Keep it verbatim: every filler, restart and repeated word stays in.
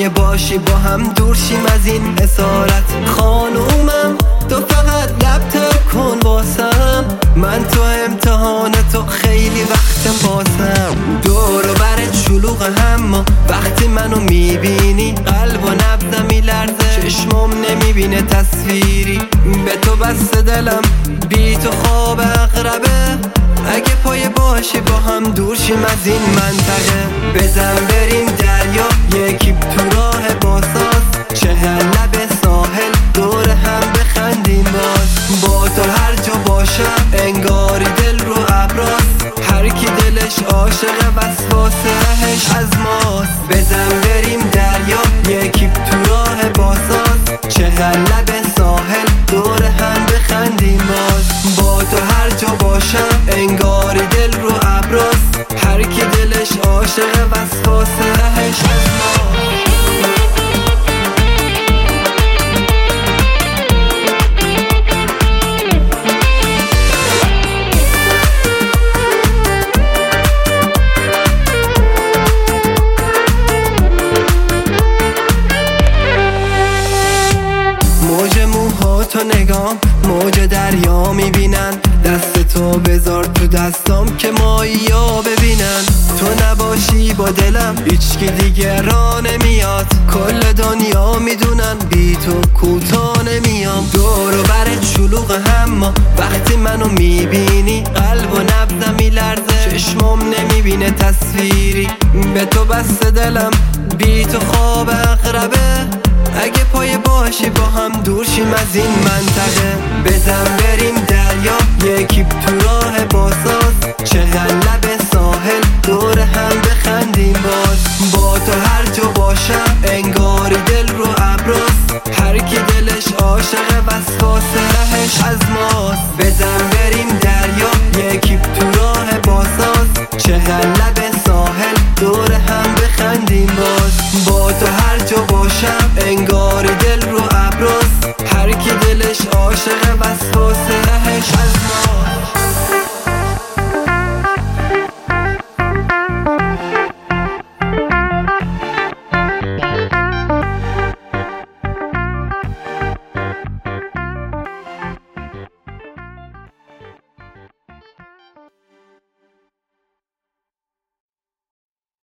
پای باشی با هم دور شیم از این اسارت. خانومم تو فقط لب تر کن واسم، من تو امتحان تو خیلی وقتم باسم. دور و برت شلوغ اما وقتی منو میبینی قلب و نبضم میلرزه، چشمم نمیبینه تصویری. به تو بسته دلم بی تو خواب اقربه، اگه پای باشی با هم دور شیم از این منطقه. بزن بریم دریا یکی تو راه باساز، چهل لب ساحل دور هم بخندیم باز. با تو هر جا باشم انگاری دل رو ابراز، هر کی دلش عاشق وسواسه رهش از ماست. بزن بریم دریا یکی تو راه باساز، چهل لب ساحل دور هم بخندیم باز. با تو هر جا باشم انگاری دل رو ابراز، هر کی دلش عاشق وسواسه رهش از ماست. موج موهاتو نگام موج دریا میبینن، دست تو بذار تو دستام که ماهیا ببینن. تو نباشی با دلم هیچکی دیگه راه نمیاد، کل دنیا میدونن بی تو کوتاه نمیام. دور و برت شلوغ اما وقتی منو میبینی قلب و نبضم میلرزه، چشمم نمیبینه تصویری. به تو بسته دلم بی تو خواب اقربه، اگه پای باشی با هم دور شیم از این منطقه. بزن بریم دریا یکی تو راه باساز، چهل لب ساحل دور هم بخندیم باز. با تو هر جا باشم انگاری دل رو ابراز، هر کی دلش عاشق وسواسه رهش از ماست. بزن بریم دریا یکی تو راه باساز، چهل